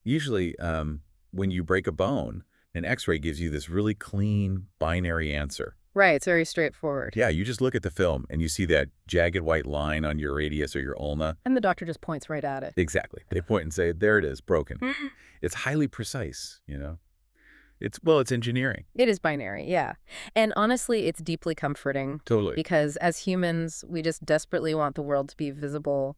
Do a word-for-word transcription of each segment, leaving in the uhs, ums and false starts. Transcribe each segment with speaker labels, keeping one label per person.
Speaker 1: Usually, um, when you break a bone, an X-ray gives you this really clean binary answer.
Speaker 2: Right, it's very straightforward.
Speaker 1: Yeah, you just look at the film and you see that jagged white line on your radius or your ulna.
Speaker 2: And the doctor just points right at it.
Speaker 1: Exactly. They point and say, there it is, broken.
Speaker 2: Mhm.
Speaker 1: It's highly precise, you know? It's, well, it's engineering.
Speaker 2: It is binary, yeah. And honestly, it's deeply comforting
Speaker 1: Totally.
Speaker 2: because as humans, we just desperately want the world to be visible,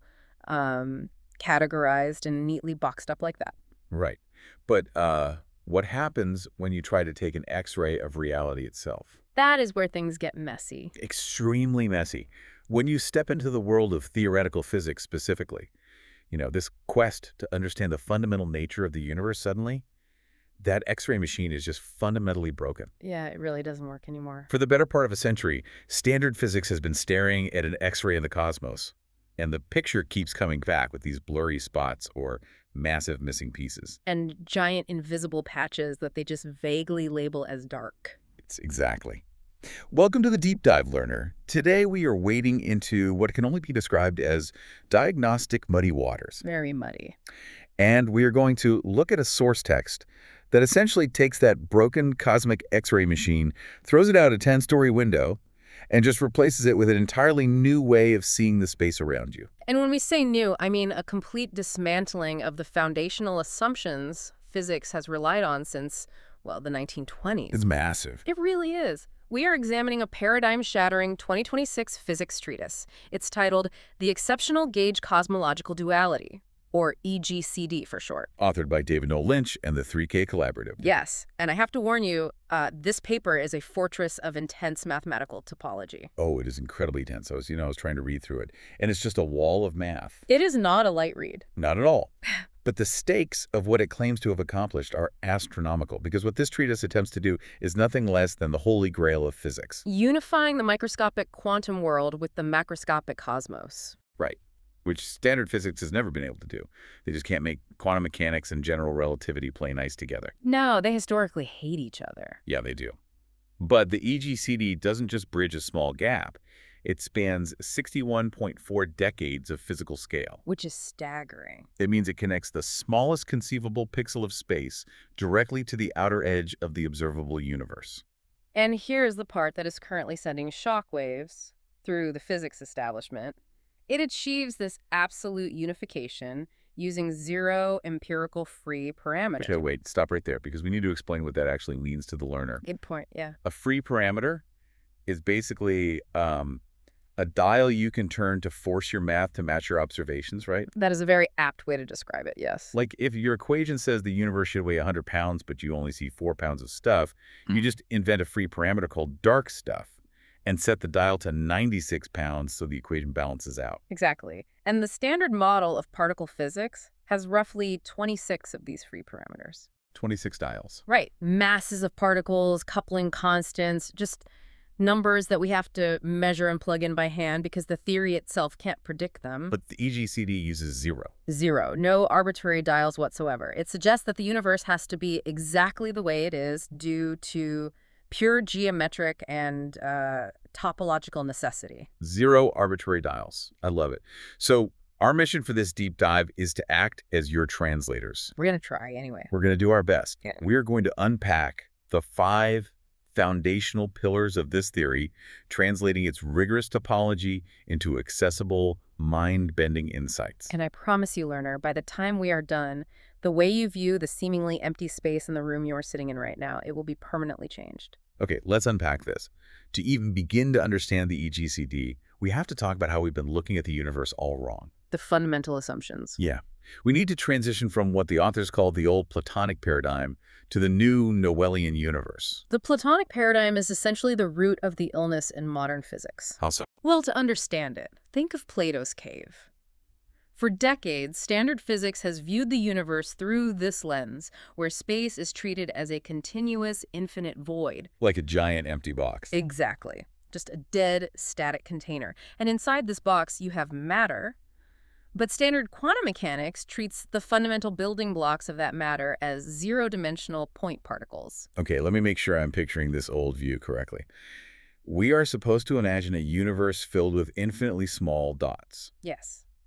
Speaker 2: um, categorized, and neatly boxed up like that.
Speaker 1: Right. But uh, what happens when you try to take an X-ray of reality itself?
Speaker 2: That is where things get messy.
Speaker 1: Extremely messy. When you step into the world of theoretical physics specifically, you know, this quest to understand the fundamental nature of the universe suddenly, that X-ray machine is just fundamentally broken.
Speaker 2: Yeah, it really doesn't work anymore.
Speaker 1: For the better part of a century, standard physics has been staring at an X-ray in the cosmos, and the picture keeps coming back with these blurry spots or massive missing pieces.
Speaker 2: And giant invisible patches that they just vaguely label as dark.
Speaker 1: It's exactly. Welcome to the Deep Dive Learner. Today we are wading into what can only be described as diagnostic muddy waters.
Speaker 2: Very muddy.
Speaker 1: And we are going to look at a source text that essentially takes that broken cosmic X-ray machine, throws it out a ten-story window, and just replaces it with an entirely new way of seeing the space around you.
Speaker 2: And when we say new, I mean a complete dismantling of the foundational assumptions physics has relied on since, well, the nineteen twenties.
Speaker 1: It's massive.
Speaker 2: It really is. We are examining a paradigm-shattering twenty twenty-six physics treatise. It's titled The Exceptional Gauge Cosmological Duality, or E G C D for short.
Speaker 1: Authored by David Noel Lynch and the three K Collaborative.
Speaker 2: Yes, and I have to warn you, uh, this paper is a fortress of intense mathematical topology.
Speaker 1: Oh, it is incredibly dense. I was, you know, I was trying to read through it, and it's just a wall of math.
Speaker 2: It is not a light read.
Speaker 1: Not at all. But the stakes of what it claims to have accomplished are astronomical, because what this treatise attempts to do is nothing less than the holy grail of physics.
Speaker 2: Unifying the microscopic quantum world with the macroscopic cosmos.
Speaker 1: Right. Which standard physics has never been able to do. They just can't make quantum mechanics and general relativity play nice together.
Speaker 2: No, they historically hate each other.
Speaker 1: Yeah, they do. But the E G C D doesn't just bridge a small gap. It spans sixty-one point four decades of physical scale.
Speaker 2: Which is staggering.
Speaker 1: It means it connects the smallest conceivable pixel of space directly to the outer edge of the observable universe.
Speaker 2: And here's the part that is currently sending shockwaves through the physics establishment. It achieves this absolute unification using zero empirical free parameters.
Speaker 1: Okay, wait, stop right there, because we need to explain what that actually means to the learner.
Speaker 2: Good point, yeah.
Speaker 1: A free parameter is basically um, a dial you can turn to force your math to match your observations, right?
Speaker 2: That is a very apt way to describe it, yes.
Speaker 1: Like if your equation says the universe should weigh one hundred pounds, but you only see four pounds of stuff, you just invent a free parameter called dark stuff and set the dial to ninety-six pounds so the equation balances out.
Speaker 2: Exactly. And the standard model of particle physics has roughly twenty-six of these free parameters.
Speaker 1: twenty-six dials.
Speaker 2: Right. Masses of particles, coupling constants, just numbers that we have to measure and plug in by hand because the theory itself can't predict them.
Speaker 1: But the E G C D uses zero.
Speaker 2: Zero. No arbitrary dials whatsoever. It suggests that the universe has to be exactly the way it is due to pure geometric and uh, topological necessity.
Speaker 1: Zero arbitrary dials. I love it. So our mission for this deep dive is to act as your translators.
Speaker 2: We're going to try anyway.
Speaker 1: We're going to do our best.
Speaker 2: Yeah.
Speaker 1: We're going to unpack the five foundational pillars of this theory, translating its rigorous topology into accessible, mind-bending insights.
Speaker 2: And I promise you, learner, by the time we are done, the way you view the seemingly empty space in the room you are sitting in right now, it will be permanently changed.
Speaker 1: Okay, let's unpack this. To even begin to understand the E G C D, we have to talk about how we've been looking at the universe all wrong.
Speaker 2: The fundamental assumptions.
Speaker 1: Yeah. We need to transition from what the authors called the old Platonic paradigm to the new Noelian universe.
Speaker 2: The Platonic paradigm is essentially the root of the illness in modern physics.
Speaker 1: How so?
Speaker 2: Well, to understand it, think of Plato's cave. For decades, standard physics has viewed the universe through this lens, where space is treated as a continuous, infinite void.
Speaker 1: Like a giant empty box.
Speaker 2: Exactly. Just a dead, static container. And inside this box, you have matter. But standard quantum mechanics treats the fundamental building blocks of that matter as zero-dimensional point particles.
Speaker 1: Okay, let me make sure I'm picturing this old view correctly. We are supposed to imagine a universe filled with infinitely small dots.
Speaker 2: Yes.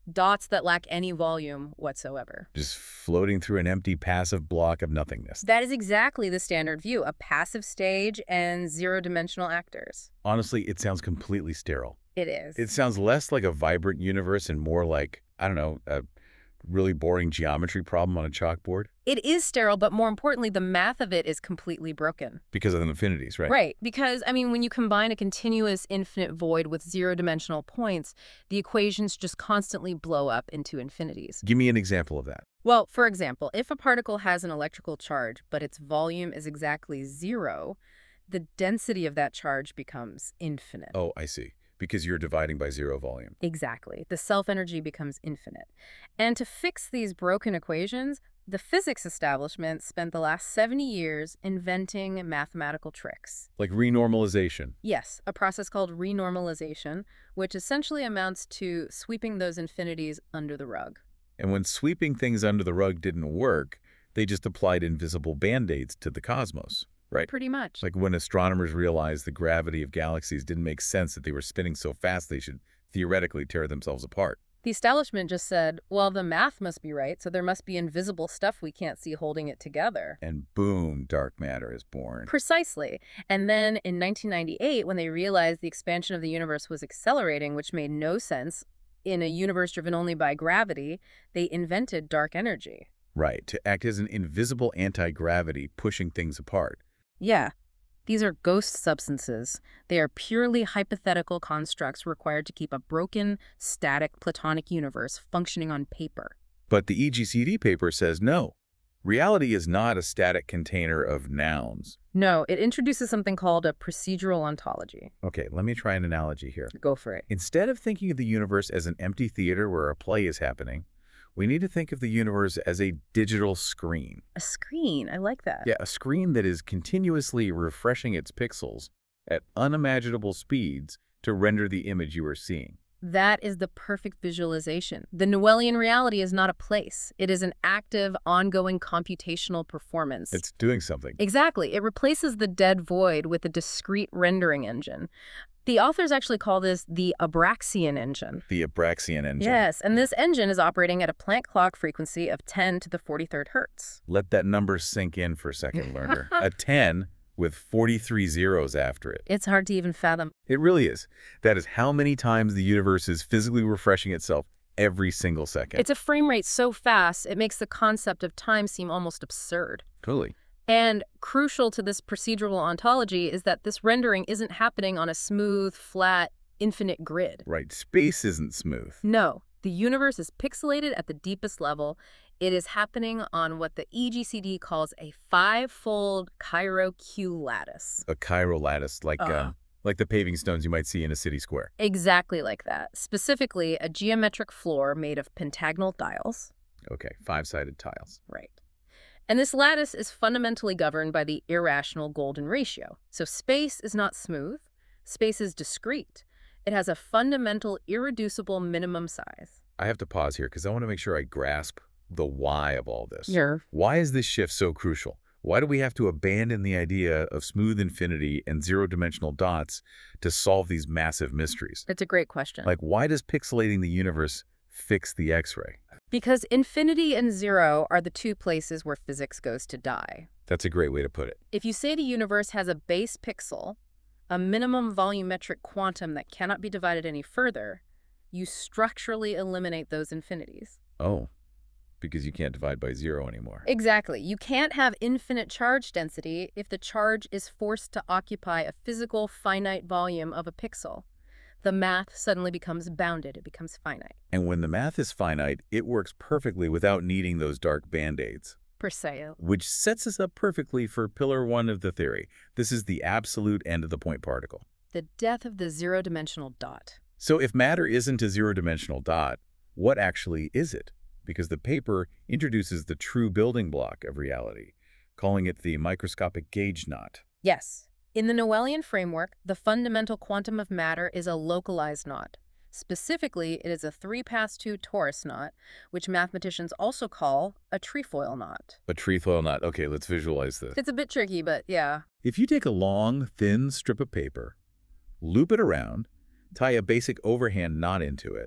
Speaker 2: dots that lack any volume whatsoever.
Speaker 1: Just floating through an empty passive block of nothingness.
Speaker 2: That is exactly the standard view, a passive stage and zero-dimensional actors.
Speaker 1: Honestly, it sounds completely sterile.
Speaker 2: It is.
Speaker 1: It sounds less like a vibrant universe and more like, I don't know, a really boring geometry problem on a chalkboard.
Speaker 2: It is sterile, but more importantly, the math of it is completely broken.
Speaker 1: Because of the infinities, right?
Speaker 2: Right, because, I mean, when you combine a continuous infinite void with zero-dimensional points, the equations just constantly blow up into infinities.
Speaker 1: Give me an example of that.
Speaker 2: Well, for example, if a particle has an electrical charge, but its volume is exactly zero, the density of that charge becomes infinite.
Speaker 1: Oh, I see. Because you're dividing by zero volume.
Speaker 2: Exactly. The self-energy becomes infinite. And to fix these broken equations, the physics establishment spent the last seventy years inventing mathematical tricks.
Speaker 1: Like renormalization.
Speaker 2: Yes, a process called renormalization, which essentially amounts to sweeping those infinities under the rug.
Speaker 1: And when sweeping things under the rug didn't work, they just applied invisible band-aids to the cosmos, right?
Speaker 2: Pretty much.
Speaker 1: Like when astronomers realized the gravity of galaxies didn't make sense, that they were spinning so fast they should theoretically tear themselves apart.
Speaker 2: The establishment just said, well, the math must be right, so there must be invisible stuff we can't see holding it together.
Speaker 1: And boom, dark matter is born.
Speaker 2: Precisely. And then in nineteen ninety-eight, when they realized the expansion of the universe was accelerating, which made no sense, in a universe driven only by gravity, they invented dark energy.
Speaker 1: Right, to act as an invisible anti-gravity pushing things apart.
Speaker 2: Yeah. These are ghost substances. They are purely hypothetical constructs required to keep a broken, static, Platonic universe functioning on paper.
Speaker 1: But the E G C D paper says no. Reality is not a static container of nouns.
Speaker 2: No, it introduces something called a procedural ontology.
Speaker 1: Okay, let me try an analogy here.
Speaker 2: Go for it.
Speaker 1: Instead of thinking of the universe as an empty theater where a play is happening, we need to think of the universe as a digital screen.
Speaker 2: A screen. I like that.
Speaker 1: Yeah, a screen that is continuously refreshing its pixels at unimaginable speeds to render the image you are seeing.
Speaker 2: That is the perfect visualization. The Newellian reality is not a place. It is an active, ongoing computational performance.
Speaker 1: It's doing something.
Speaker 2: Exactly. It replaces the dead void with a discrete rendering engine. The authors actually call this the Abraxian engine.
Speaker 1: The Abraxian engine.
Speaker 2: Yes, and this engine is operating at a Planck clock frequency of ten to the forty-third hertz.
Speaker 1: Let that number sink in for a second, learner. A ten with forty-three zeros after it.
Speaker 2: It's hard to even fathom.
Speaker 1: It really is. That is how many times the universe is physically refreshing itself every single second.
Speaker 2: It's a frame rate so fast, it makes the concept of time seem almost absurd.
Speaker 1: Totally.
Speaker 2: And crucial to this procedural ontology is that this rendering isn't happening on a smooth, flat, infinite grid.
Speaker 1: Right. Space isn't smooth.
Speaker 2: No. The universe is pixelated at the deepest level. It is happening on what the E G C D calls a five-fold Cairo Q lattice.
Speaker 1: A chiral lattice, like,
Speaker 2: Uh.
Speaker 1: uh, like the paving stones you might see in a city square.
Speaker 2: Exactly like that. Specifically, a geometric floor made of pentagonal dials.
Speaker 1: Okay, five-sided tiles.
Speaker 2: Right. And this lattice is fundamentally governed by the irrational golden ratio. So space is not smooth. Space is discrete. It has a fundamental, irreducible minimum size.
Speaker 1: I have to pause here because I want to make sure I grasp the why of all this.
Speaker 2: Sure.
Speaker 1: Why is this shift so crucial? Why do we have to abandon the idea of smooth infinity and zero-dimensional dots to solve these massive mysteries?
Speaker 2: It's a great question.
Speaker 1: Like, why does pixelating the universe fix the X-ray?
Speaker 2: Because infinity and zero are the two places where physics goes to die.
Speaker 1: That's a great way to put it.
Speaker 2: If you say the universe has a base pixel, a minimum volumetric quantum that cannot be divided any further, you structurally eliminate those infinities.
Speaker 1: Oh, because you can't divide by zero anymore.
Speaker 2: Exactly. You can't have infinite charge density if the charge is forced to occupy a physical finite volume of a pixel. The math suddenly becomes bounded. It becomes finite.
Speaker 1: And when the math is finite, it works perfectly without needing those dark band-aids.
Speaker 2: Per se.
Speaker 1: Which sets us up perfectly for pillar one of the theory. This is the absolute end-of-the-point particle.
Speaker 2: The death of the zero-dimensional dot.
Speaker 1: So if matter isn't a zero-dimensional dot, what actually is it? Because the paper introduces the true building block of reality, calling it the microscopic gauge knot.
Speaker 2: Yes. In the Newellian framework, the fundamental quantum of matter is a localized knot. Specifically, it is a three past two torus knot, which mathematicians also call a trefoil knot.
Speaker 1: A trefoil knot. Okay, let's visualize this.
Speaker 2: It's a bit tricky, but yeah.
Speaker 1: If you take a long, thin strip of paper, loop it around, tie a basic overhand knot into it,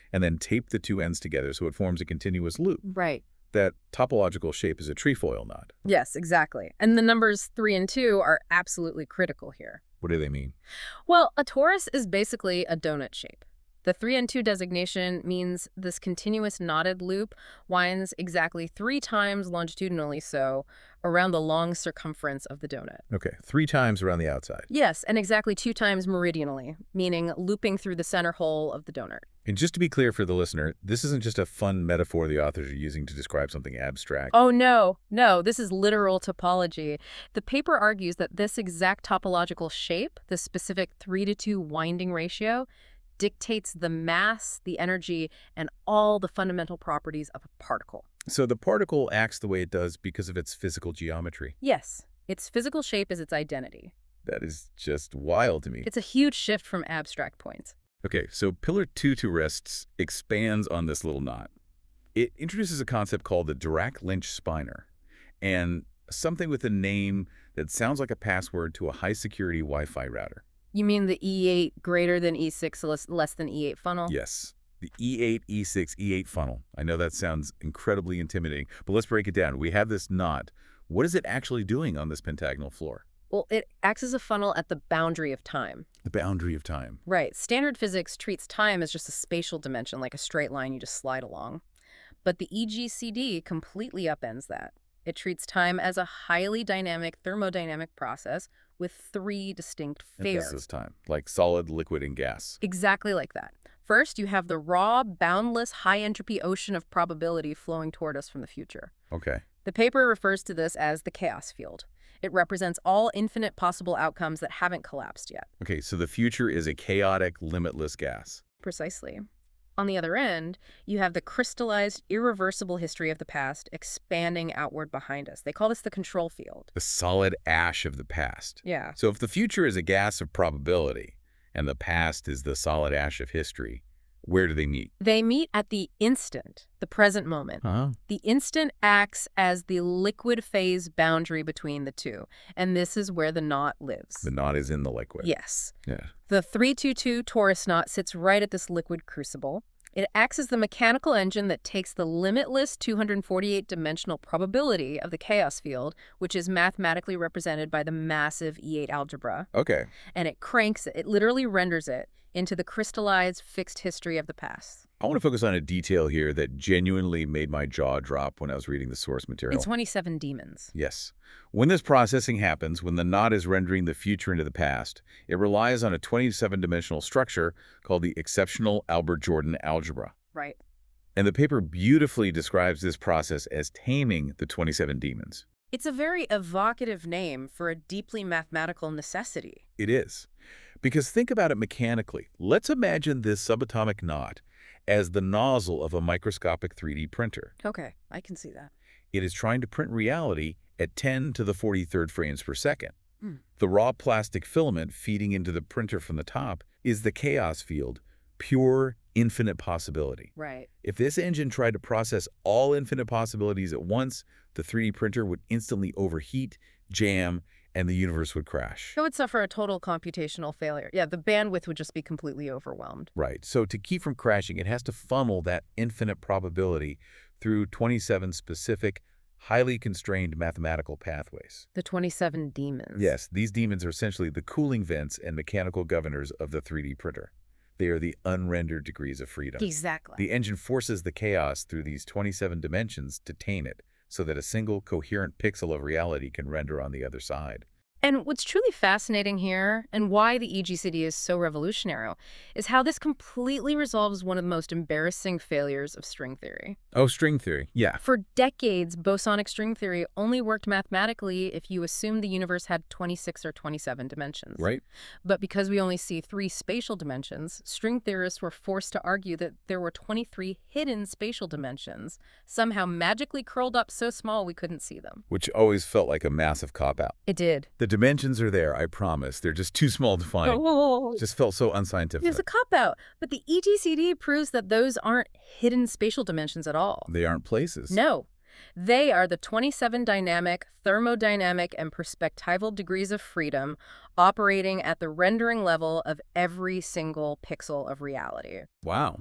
Speaker 1: and then tape the two ends together so it forms a continuous loop.
Speaker 2: Right.
Speaker 1: That topological shape is a trefoil knot.
Speaker 2: Yes, exactly. And the numbers three and two are absolutely critical here.
Speaker 1: What do they mean?
Speaker 2: Well, a torus is basically a donut shape. The three and two designation means this continuous knotted loop winds exactly three times longitudinally so around the long circumference of the donut.
Speaker 1: Okay, three times around the outside.
Speaker 2: Yes, and exactly two times meridianally, meaning looping through the center hole of the donut.
Speaker 1: And just to be clear for the listener, this isn't just a fun metaphor the authors are using to describe something abstract.
Speaker 2: Oh, no, no, this is literal topology. The paper argues that this exact topological shape, the specific three to two winding ratio, dictates the mass, the energy, and all the fundamental properties of a particle.
Speaker 1: So the particle acts the way it does because of its physical geometry.
Speaker 2: Yes, its physical shape is its identity.
Speaker 1: That is just wild to me.
Speaker 2: It's a huge shift from abstract points.
Speaker 1: Okay, so Pillar two to Rests expands on this little knot. It introduces a concept called the Dirac-Lynch spinor, and something with a name that sounds like a password to a high-security Wi-Fi router.
Speaker 2: You mean the E eight greater than E six, less, less than E eight funnel?
Speaker 1: Yes, the E eight, E six, E eight funnel. I know that sounds incredibly intimidating, but let's break it down. We have this knot. What is it actually doing on this pentagonal floor?
Speaker 2: Well, it acts as a funnel at the boundary of time.
Speaker 1: The boundary of time.
Speaker 2: Right. Standard physics treats time as just a spatial dimension, like a straight line you just slide along. But the E G C D completely upends that. It treats time as a highly dynamic thermodynamic process with three distinct phases.
Speaker 1: It does this time, like solid, liquid, and gas.
Speaker 2: Exactly like that. First, you have the raw, boundless, high-entropy ocean of probability flowing toward us from the future.
Speaker 1: Okay.
Speaker 2: The paper refers to this as the chaos field. It represents all infinite possible outcomes that haven't collapsed yet.
Speaker 1: Okay, so the future is a chaotic, limitless gas.
Speaker 2: Precisely. On the other end, you have the crystallized, irreversible history of the past expanding outward behind us. They call this the control field.
Speaker 1: The solid ash of the past.
Speaker 2: Yeah.
Speaker 1: So if the future is a gas of probability and the past is the solid ash of history, where do they meet?
Speaker 2: They meet at the instant, the present moment.
Speaker 1: Uh-huh.
Speaker 2: The instant acts as the liquid phase boundary between the two, and this is where the knot lives.
Speaker 1: The knot is in the liquid.
Speaker 2: Yes.
Speaker 1: Yeah.
Speaker 2: The three two two torus knot sits right at this liquid crucible. It acts as the mechanical engine that takes the limitless two hundred forty-eight dimensional probability of the chaos field, which is mathematically represented by the massive E eight algebra,
Speaker 1: Okay.
Speaker 2: and it cranks it, it literally renders it into the crystallized fixed history of the past.
Speaker 1: I want to focus on a detail here that genuinely made my jaw drop when I was reading the source material.
Speaker 2: In twenty-seven demons.
Speaker 1: Yes. When this processing happens, when the knot is rendering the future into the past, it relies on a twenty-seven dimensional structure called the exceptional Albert-Jordan algebra.
Speaker 2: Right.
Speaker 1: And the paper beautifully describes this process as taming the twenty-seven demons.
Speaker 2: It's a very evocative name for a deeply mathematical necessity.
Speaker 1: It is. Because think about it mechanically. Let's imagine this subatomic knot as the nozzle of a microscopic three D printer.
Speaker 2: Okay, I can see that.
Speaker 1: It is trying to print reality at ten to the forty-third frames per second.
Speaker 2: Mm.
Speaker 1: The raw plastic filament feeding into the printer from the top is the chaos field, pure, infinite possibility.
Speaker 2: Right.
Speaker 1: If this engine tried to process all infinite possibilities at once, the three D printer would instantly overheat, jam, and the universe would crash.
Speaker 2: It would suffer a total computational failure. Yeah, the bandwidth would just be completely overwhelmed.
Speaker 1: Right. So to keep from crashing, it has to funnel that infinite probability through twenty-seven specific, highly constrained mathematical pathways.
Speaker 2: The twenty-seven demons.
Speaker 1: Yes, these demons are essentially the cooling vents and mechanical governors of the three D printer. They are the unrendered degrees of freedom.
Speaker 2: Exactly.
Speaker 1: The engine forces the chaos through these twenty-seven dimensions to tame it, so that a single coherent pixel of reality can render on the other side.
Speaker 2: And what's truly fascinating here, and why the E G C D is so revolutionary, is how this completely resolves one of the most embarrassing failures of string theory.
Speaker 1: Oh, string theory. Yeah.
Speaker 2: For decades, bosonic string theory only worked mathematically if you assumed the universe had twenty-six or twenty-seven dimensions.
Speaker 1: Right.
Speaker 2: But because we only see three spatial dimensions, string theorists were forced to argue that there were twenty-three hidden spatial dimensions, somehow magically curled up so small we couldn't see them.
Speaker 1: Which always felt like a massive cop-out.
Speaker 2: It did.
Speaker 1: The dimensions are there, I promise. They're just too small to find.
Speaker 2: Oh,
Speaker 1: Just felt so unscientific.
Speaker 2: there's a cop-out, but the E G C D proves that those aren't hidden spatial dimensions at all.
Speaker 1: They aren't places.
Speaker 2: No. They are the twenty-seven dynamic, thermodynamic, and perspectival degrees of freedom operating at the rendering level of every single pixel of reality.
Speaker 1: Wow.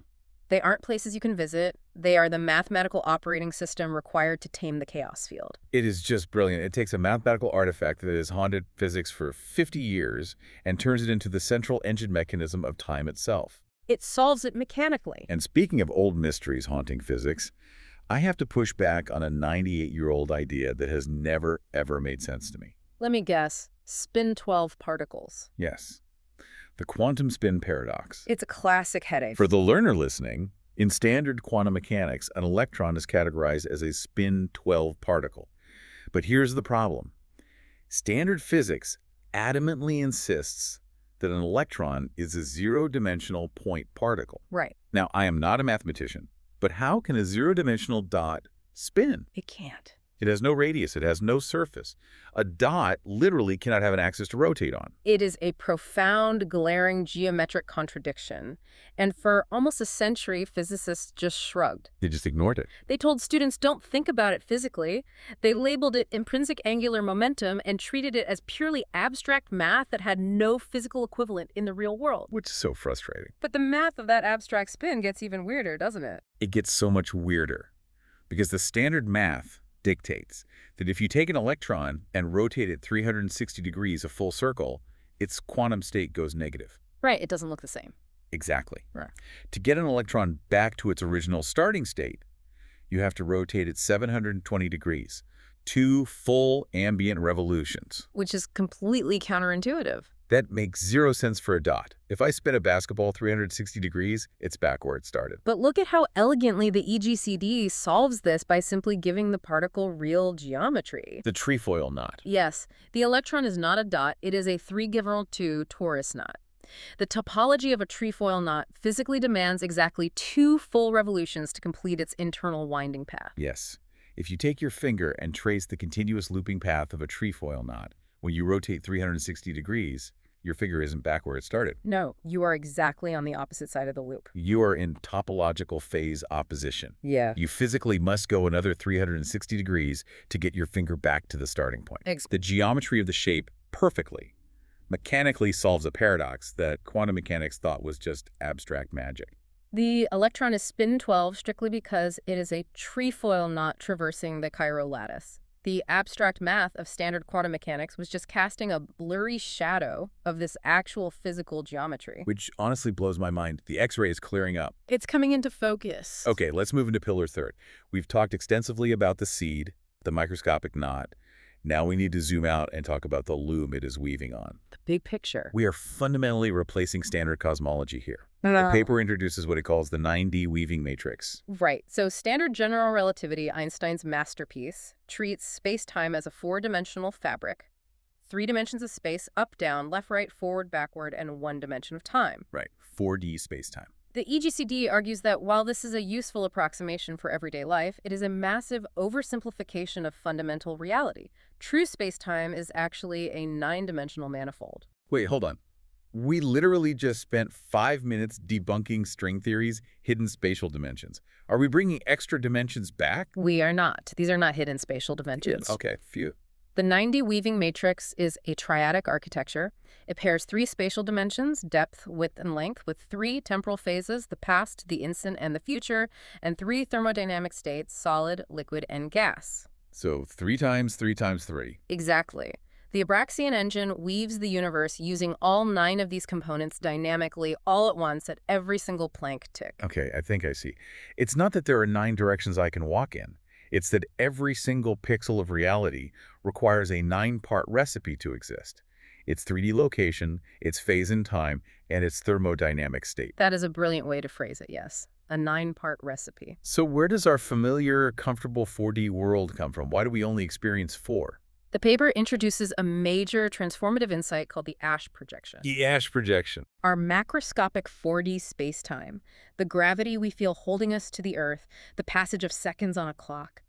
Speaker 2: They aren't places you can visit. They are the mathematical operating system required to tame the chaos field.
Speaker 1: It is just brilliant. It takes a mathematical artifact that has haunted physics for fifty years and turns it into the central engine mechanism of time itself.
Speaker 2: It solves it mechanically.
Speaker 1: And speaking of old mysteries haunting physics, I have to push back on a ninety-eight-year-old idea that has never, ever made sense to me.
Speaker 2: Let me guess. Spin twelve particles.
Speaker 1: Yes. The quantum spin paradox.
Speaker 2: It's a classic headache.
Speaker 1: For the learner listening, in standard quantum mechanics, an electron is categorized as a spin twelve particle. But here's the problem. Standard physics adamantly insists that an electron is a zero-dimensional point particle.
Speaker 2: Right.
Speaker 1: Now, I am not a mathematician, but how can a zero-dimensional dot spin?
Speaker 2: It can't.
Speaker 1: It has no radius. It has no surface. A dot literally cannot have an axis to rotate on.
Speaker 2: It is a profound, glaring geometric contradiction. And for almost a century, physicists just shrugged.
Speaker 1: They just ignored it.
Speaker 2: They told students, don't think about it physically. They labeled it intrinsic angular momentum and treated it as purely abstract math that had no physical equivalent in the real world.
Speaker 1: Which is so frustrating.
Speaker 2: But the math of that abstract spin gets even weirder, doesn't it?
Speaker 1: It gets so much weirder because the standard math dictates that if you take an electron and rotate it three hundred sixty degrees a full circle, its quantum state goes negative.
Speaker 2: Right, it doesn't look the same.
Speaker 1: Exactly.
Speaker 2: Right.
Speaker 1: To get an electron back to its original starting state, you have to rotate it seven hundred twenty degrees, two full ambient revolutions.
Speaker 2: Which is completely counterintuitive.
Speaker 1: That makes zero sense for a dot. If I spin a basketball three hundred sixty degrees, it's back where it started.
Speaker 2: But look at how elegantly the E G C D solves this by simply giving the particle real geometry.
Speaker 1: The trefoil knot.
Speaker 2: Yes, the electron is not a dot, it is a three given two torus knot. The topology of a trefoil knot physically demands exactly two full revolutions to complete its internal winding path.
Speaker 1: Yes. If you take your finger and trace the continuous looping path of a trefoil knot, when you rotate three hundred sixty degrees, your finger isn't back where it started.
Speaker 2: No, you are exactly on the opposite side of the loop.
Speaker 1: You are in topological phase opposition.
Speaker 2: Yeah.
Speaker 1: You physically must go another three hundred sixty degrees to get your finger back to the starting point.
Speaker 2: Ex-
Speaker 1: the geometry of the shape perfectly, mechanically solves a paradox that quantum mechanics thought was just abstract magic.
Speaker 2: The electron is spin twelve strictly because it is a trefoil knot traversing the chiral lattice. The abstract math of standard quantum mechanics was just casting a blurry shadow of this actual physical geometry.
Speaker 1: Which honestly blows my mind. The X-ray is clearing up.
Speaker 2: It's coming into focus.
Speaker 1: Okay, let's move into pillar third. We've talked extensively about the seed, the microscopic knot. Now we need to zoom out and talk about the loom it is weaving on.
Speaker 2: The big picture.
Speaker 1: We are fundamentally replacing standard cosmology here. The paper introduces what it calls the nine D weaving matrix.
Speaker 2: Right. So standard general relativity, Einstein's masterpiece, treats space-time as a four-dimensional fabric. Three dimensions of space, up, down, left, right, forward, backward, and one dimension of time.
Speaker 1: Right. four D space-time.
Speaker 2: The E G C D argues that while this is a useful approximation for everyday life, it is a massive oversimplification of fundamental reality. True space-time is actually a nine-dimensional manifold.
Speaker 1: Wait, hold on. We literally just spent five minutes debunking string theory's hidden spatial dimensions. Are we bringing extra dimensions back?
Speaker 2: We are not. These are not hidden spatial dimensions.
Speaker 1: Okay, phew.
Speaker 2: The nine D weaving matrix is a triadic architecture. It pairs three spatial dimensions, depth, width, and length, with three temporal phases, the past, the instant, and the future, and three thermodynamic states, solid, liquid, and gas.
Speaker 1: So three times three times three.
Speaker 2: Exactly. The Abraxian engine weaves the universe using all nine of these components dynamically all at once at every single Planck tick.
Speaker 1: Okay, I think I see. It's not that there are nine directions I can walk in. It's that every single pixel of reality requires a nine-part recipe to exist. Its three D location, its phase in time, and its thermodynamic state.
Speaker 2: That is a brilliant way to phrase it, yes. A nine-part recipe.
Speaker 1: So where does our familiar, comfortable four D world come from? Why do we only experience four?
Speaker 2: The paper introduces a major transformative insight called the Asch projection.
Speaker 1: The Asch projection.
Speaker 2: Our macroscopic four D space-time, the gravity we feel holding us to the Earth, the passage of seconds on a clock.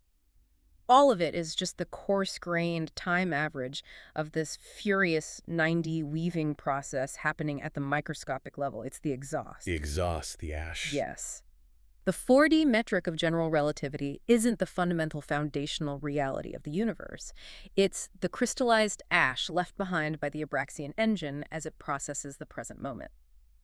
Speaker 2: All of it is just the coarse-grained time average of this furious nine D weaving process happening at the microscopic level. It's the exhaust.
Speaker 1: The exhaust, the Asch.
Speaker 2: Yes. The four D metric of general relativity isn't the fundamental foundational reality of the universe. It's the crystallized ash left behind by the Abraxian engine as it processes the present moment.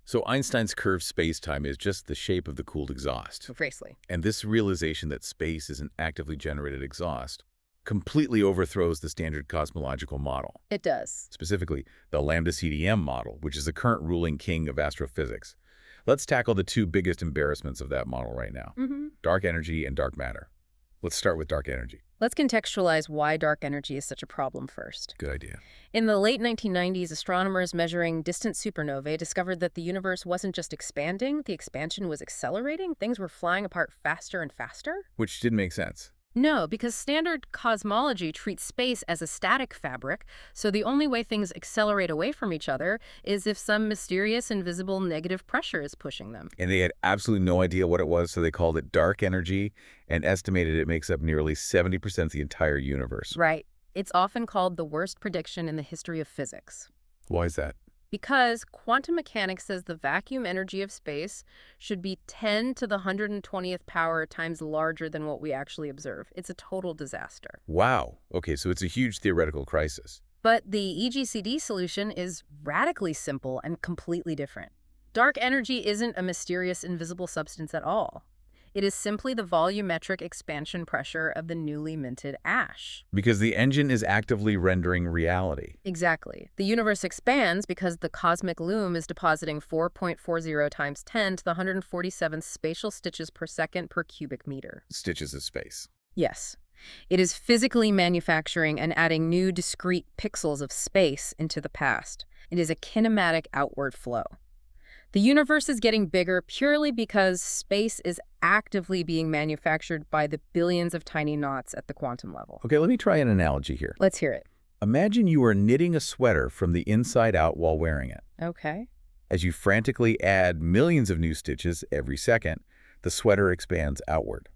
Speaker 1: So Einstein's curved space-time is just the shape of the cooled exhaust.
Speaker 2: Precisely.
Speaker 1: And this realization that space is an actively generated exhaust completely overthrows the standard cosmological model.
Speaker 2: It does.
Speaker 1: Specifically, the lambda C D M model, which is the current ruling king of astrophysics. Let's tackle the two biggest embarrassments of that model right now.
Speaker 2: Mm-hmm.
Speaker 1: Dark energy and dark matter. Let's start with dark energy.
Speaker 2: Let's contextualize why dark energy is such a problem first.
Speaker 1: Good idea.
Speaker 2: In the late nineteen nineties, astronomers measuring distant supernovae discovered that the universe wasn't just expanding, the expansion was accelerating. Things were flying apart faster and faster.
Speaker 1: Which didn't make sense.
Speaker 2: No, because standard cosmology treats space as a static fabric, so the only way things accelerate away from each other is if some mysterious, invisible negative pressure is pushing them.
Speaker 1: And they had absolutely no idea what it was, so they called it dark energy and estimated it makes up nearly seventy percent of the entire universe.
Speaker 2: Right. It's often called the worst prediction in the history of physics.
Speaker 1: Why is that?
Speaker 2: Because quantum mechanics says the vacuum energy of space should be ten to the one hundred twentieth power times larger than what we actually observe. It's a total disaster.
Speaker 1: Wow. Okay, so it's a huge theoretical crisis.
Speaker 2: But the E G C D solution is radically simple and completely different. Dark energy isn't a mysterious invisible substance at all. It is simply the volumetric expansion pressure of the newly minted ash.
Speaker 1: Because the engine is actively rendering reality.
Speaker 2: Exactly. The universe expands because the cosmic loom is depositing four point four zero times ten to the one hundred forty-seventh spatial stitches per second per cubic meter.
Speaker 1: Stitches of space.
Speaker 2: Yes. It is physically manufacturing and adding new discrete pixels of space into the past. It is a kinematic outward flow. The universe is getting bigger purely because space is actively being manufactured by the billions of tiny knots at the quantum level.
Speaker 1: Okay, let me try an analogy here.
Speaker 2: Let's hear it.
Speaker 1: Imagine you are knitting a sweater from the inside out while wearing it.
Speaker 2: Okay.
Speaker 1: As you frantically add millions of new stitches every second, the sweater expands outward.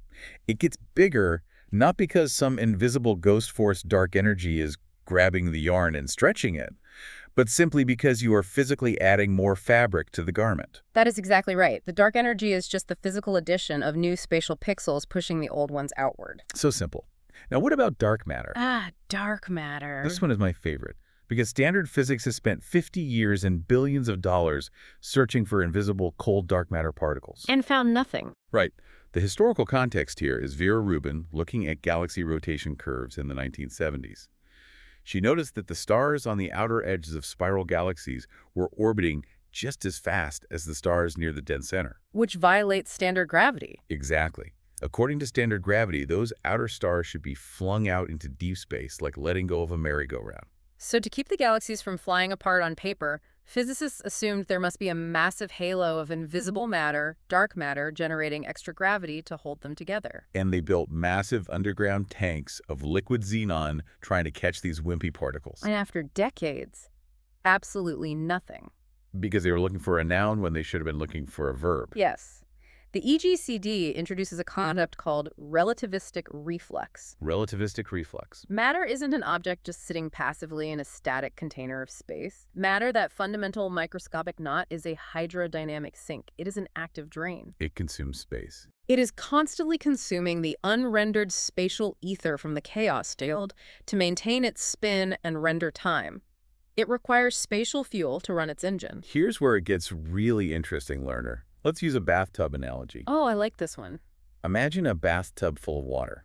Speaker 1: It gets bigger not because some invisible ghost force dark energy is grabbing the yarn and stretching it, but simply because you are physically adding more fabric to the garment.
Speaker 2: That is exactly right. The dark energy is just the physical addition of new spatial pixels pushing the old ones outward.
Speaker 1: So simple. Now, what about dark matter?
Speaker 2: Ah, dark matter.
Speaker 1: This one is my favorite, because standard physics has spent fifty years and billions of dollars searching for invisible cold dark matter particles.
Speaker 2: And found nothing.
Speaker 1: Right. The historical context here is Vera Rubin looking at galaxy rotation curves in the nineteen seventies. She noticed that the stars on the outer edges of spiral galaxies were orbiting just as fast as the stars near the dead center.
Speaker 2: Which violates standard gravity.
Speaker 1: Exactly. According to standard gravity, those outer stars should be flung out into deep space like letting go of a merry-go-round.
Speaker 2: So to keep the galaxies from flying apart on paper, physicists assumed there must be a massive halo of invisible matter, dark matter, generating extra gravity to hold them together.
Speaker 1: And they built massive underground tanks of liquid xenon trying to catch these wimpy particles.
Speaker 2: And after decades, absolutely nothing.
Speaker 1: Because they were looking for a noun when they should have been looking for a verb.
Speaker 2: Yes. The E G C D introduces a concept called relativistic reflux.
Speaker 1: Relativistic reflux.
Speaker 2: Matter isn't an object just sitting passively in a static container of space. Matter, that fundamental microscopic knot, is a hydrodynamic sink. It is an active drain.
Speaker 1: It consumes space.
Speaker 2: It is constantly consuming the unrendered spatial ether from the chaos field to maintain its spin and render time. It requires spatial fuel to run its engine.
Speaker 1: Here's where it gets really interesting, learner. Let's use a bathtub analogy.
Speaker 2: Oh, I like this one.
Speaker 1: Imagine a bathtub full of water.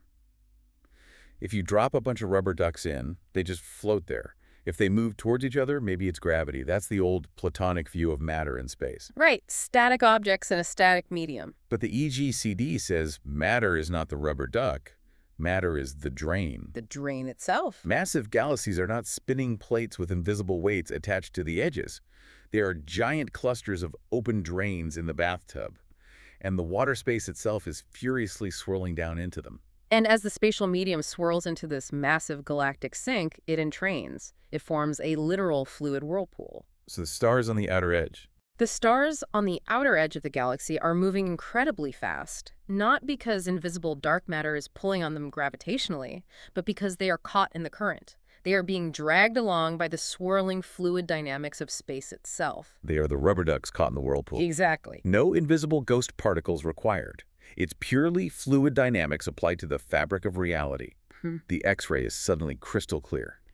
Speaker 1: If you drop a bunch of rubber ducks in, they just float there. If they move towards each other, maybe it's gravity. That's the old Platonic view of matter in space.
Speaker 2: Right, static objects in a static medium.
Speaker 1: But the E G C D says matter is not the rubber duck. Matter is the drain.
Speaker 2: The drain itself.
Speaker 1: Massive galaxies are not spinning plates with invisible weights attached to the edges. They are giant clusters of open drains in the bathtub, and the water space itself is furiously swirling down into them.
Speaker 2: And as the spatial medium swirls into this massive galactic sink, it entrains. It forms a literal fluid whirlpool.
Speaker 1: So the stars on the outer edge.
Speaker 2: The stars on the outer edge of the galaxy are moving incredibly fast, not because invisible dark matter is pulling on them gravitationally, but because they are caught in the current. They are being dragged along by the swirling fluid dynamics of space itself.
Speaker 1: They are the rubber ducks caught in the whirlpool.
Speaker 2: Exactly.
Speaker 1: No invisible ghost particles required. It's purely fluid dynamics applied to the fabric of reality.
Speaker 2: Hmm.
Speaker 1: The X-ray is suddenly crystal clear.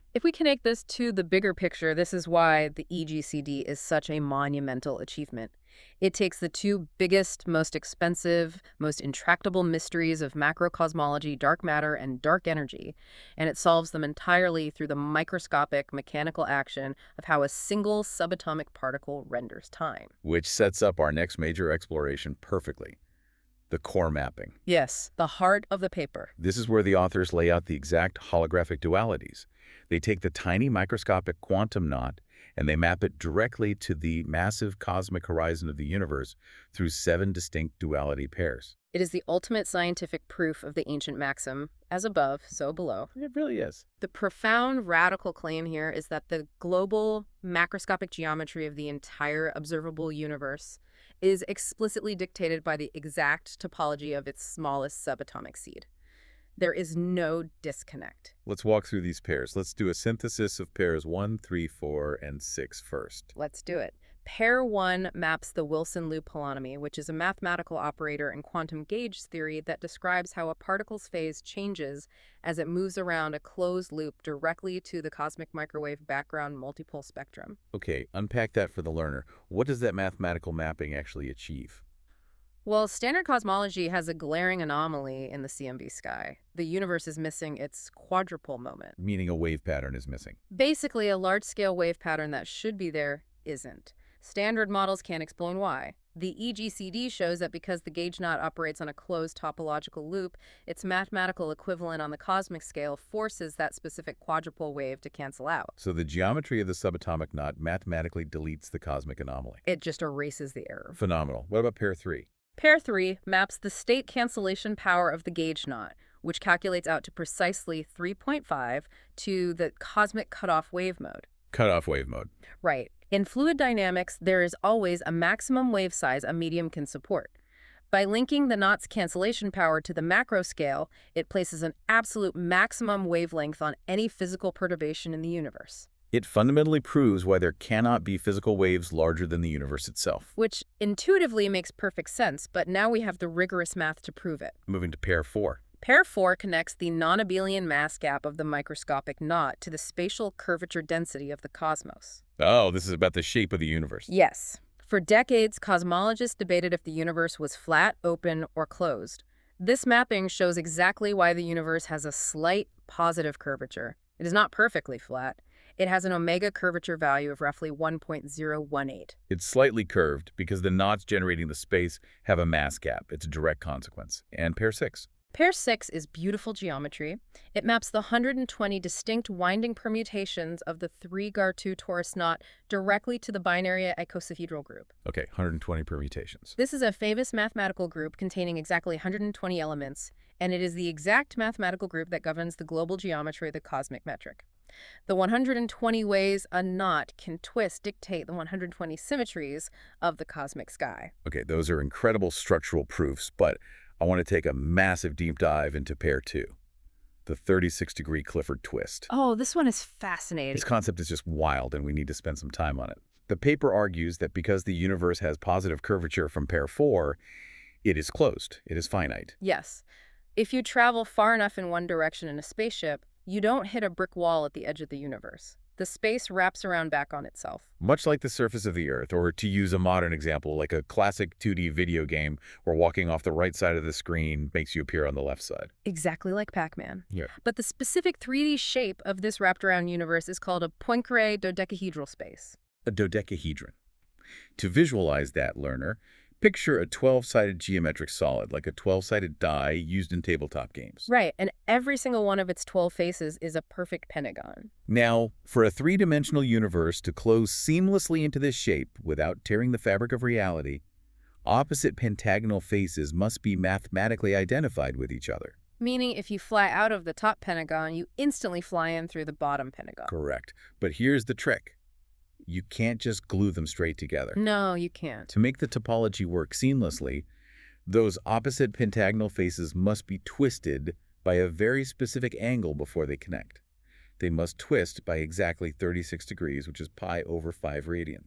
Speaker 2: If we connect this to the bigger picture, this is why the E G C D is such a monumental achievement. It takes the two biggest, most expensive, most intractable mysteries of macrocosmology, dark matter and dark energy, and it solves them entirely through the microscopic mechanical action of how a single subatomic particle renders time.
Speaker 1: Which sets up our next major exploration perfectly. The core mapping.
Speaker 2: Yes, the heart of the paper.
Speaker 1: This is where the authors lay out the exact holographic dualities. They take the tiny microscopic quantum knot and they map it directly to the massive cosmic horizon of the universe through seven distinct duality pairs.
Speaker 2: It is the ultimate scientific proof of the ancient maxim, as above, so below.
Speaker 1: It really is.
Speaker 2: The profound radical claim here is that the global macroscopic geometry of the entire observable universe is explicitly dictated by the exact topology of its smallest subatomic seed. There is no disconnect.
Speaker 1: Let's walk through these pairs. Let's do a synthesis of pairs one, three, four, and six first.
Speaker 2: Let's do it. Pair one maps the Wilson loop holonomy, which is a mathematical operator in quantum gauge theory that describes how a particle's phase changes as it moves around a closed loop directly to the cosmic microwave background multipole spectrum.
Speaker 1: Okay, unpack that for the learner. What does that mathematical mapping actually achieve?
Speaker 2: Well, standard cosmology has a glaring anomaly in the C M B sky. The universe is missing its quadrupole moment.
Speaker 1: Meaning a wave pattern is missing.
Speaker 2: Basically, a large-scale wave pattern that should be there isn't. Standard models can't explain why. The E G C D shows that because the gauge knot operates on a closed topological loop, its mathematical equivalent on the cosmic scale forces that specific quadrupole wave to cancel out.
Speaker 1: So the geometry of the subatomic knot mathematically deletes the cosmic anomaly.
Speaker 2: It just erases the error.
Speaker 1: Phenomenal. What about pair three?
Speaker 2: Pair three maps the state cancellation power of the gauge knot, which calculates out to precisely three point five to the cosmic cutoff wave mode.
Speaker 1: Cutoff wave mode.
Speaker 2: Right. In fluid dynamics, there is always a maximum wave size a medium can support. By linking the knot's cancellation power to the macro scale, it places an absolute maximum wavelength on any physical perturbation in the universe.
Speaker 1: It fundamentally proves why there cannot be physical waves larger than the universe itself.
Speaker 2: Which intuitively makes perfect sense, but now we have the rigorous math to prove it.
Speaker 1: Moving to pair four.
Speaker 2: Pair four connects the non-abelian mass gap of the microscopic knot to the spatial curvature density of the cosmos.
Speaker 1: Oh, this is about the shape of the universe.
Speaker 2: Yes. For decades, cosmologists debated if the universe was flat, open, or closed. This mapping shows exactly why the universe has a slight positive curvature. It is not perfectly flat. It has an omega curvature value of roughly one point zero one eight.
Speaker 1: It's slightly curved because the knots generating the space have a mass gap. It's a direct consequence. And pair six.
Speaker 2: Pair six is beautiful geometry. It maps the one hundred twenty distinct winding permutations of the three G A R two torus knot directly to the binary icosahedral group.
Speaker 1: Okay, one hundred twenty permutations.
Speaker 2: This is a famous mathematical group containing exactly one hundred twenty elements, and it is the exact mathematical group that governs the global geometry of the cosmic metric. The one hundred twenty ways a knot can twist dictate the one hundred twenty symmetries of the cosmic sky.
Speaker 1: Okay, those are incredible structural proofs, but I want to take a massive deep dive into pair two, the thirty-six degree Clifford twist.
Speaker 2: Oh, this one is fascinating.
Speaker 1: This concept is just wild, and we need to spend some time on it. The paper argues that because the universe has positive curvature from pair four, it is closed. It is finite.
Speaker 2: Yes. If you travel far enough in one direction in a spaceship, you don't hit a brick wall at the edge of the universe. The space wraps around back on itself.
Speaker 1: Much like the surface of the Earth, or to use a modern example, like a classic two D video game where walking off the right side of the screen makes you appear on the left side.
Speaker 2: Exactly like Pac-Man.
Speaker 1: Yeah.
Speaker 2: But the specific three D shape of this wrapped around universe is called a Poincare dodecahedral space.
Speaker 1: A dodecahedron. To visualize that, learner, picture a twelve-sided geometric solid, like a twelve-sided die used in tabletop games.
Speaker 2: Right, and every single one of its twelve faces is a perfect pentagon.
Speaker 1: Now, for a three-dimensional universe to close seamlessly into this shape without tearing the fabric of reality, opposite pentagonal faces must be mathematically identified with each other.
Speaker 2: Meaning if you fly out of the top pentagon, you instantly fly in through the bottom pentagon.
Speaker 1: Correct. But here's the trick. You can't just glue them straight together.
Speaker 2: No, you can't.
Speaker 1: To make the topology work seamlessly, those opposite pentagonal faces must be twisted by a very specific angle before they connect. They must twist by exactly thirty-six degrees, which is pi over five radians.